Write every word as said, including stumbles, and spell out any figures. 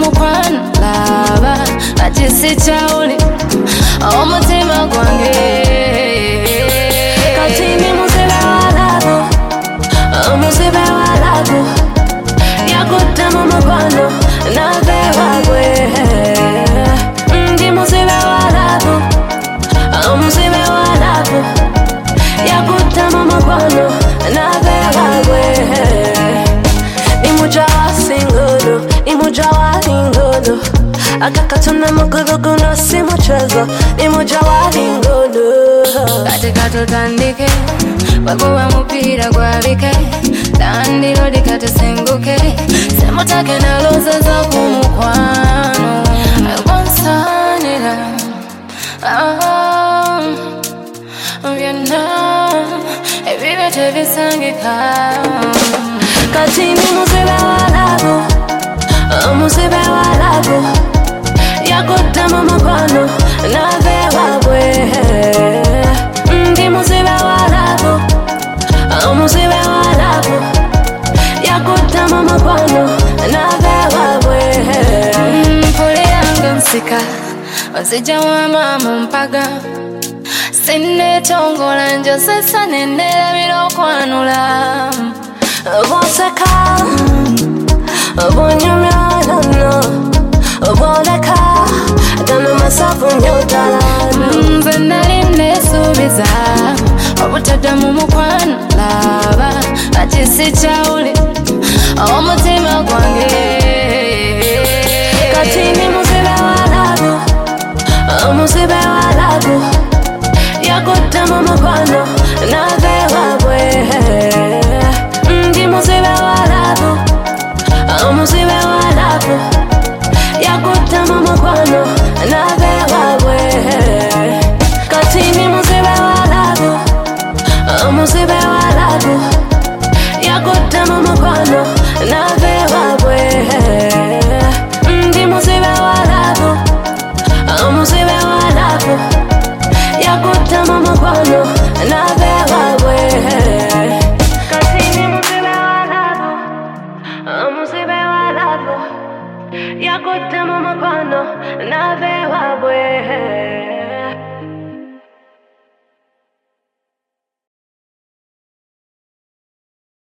mukwano laba kati chauli omutima gwange kati ndi muzibe walago omuzibe walago yakutta mu mukwano nave wagwe ndi muzibe walago omuzibe walago yakutta mu mukwano nave wagwe imujawa singolo imujawa ingolo akakatuna muguruguno si muchezo imujawa ingolo katika tutandike wakuwa mupira gwabike dandiro likatusenguke semutake naloza za kumukwano wansanira vyana ebibe tebisangika kati ndi muzibe walago omuzibe walago yakutta mu mukwano nave wagwe ndi muzibe walago omuzibe walago yakutta mu mukwano nave wagwe mpuliranga nsika ozija wama mu mpaga sinnetongola njosesa nennerabira okwanula bonseka bonyumyalano boleka gano masafu nyotalano nze nali nesuubiza obutadda mu mukwano laba kati sikyawuli omutima gwange kati ndi muzibe walago omuzibe walago yakutta mu mukwano nave wagwe ndi muzibe walago omuzibe walago yakutta mu mukwano nave wagwe kati ndi muzibe walago omuzibe walago yakutta mu mukwano nave wagwe ndi muzibe walago omuzibe walago yakutta mu mukwano nave wagwe kati ndi muzibe walago omuzibe walago yakutta mu mukwano nave wagwe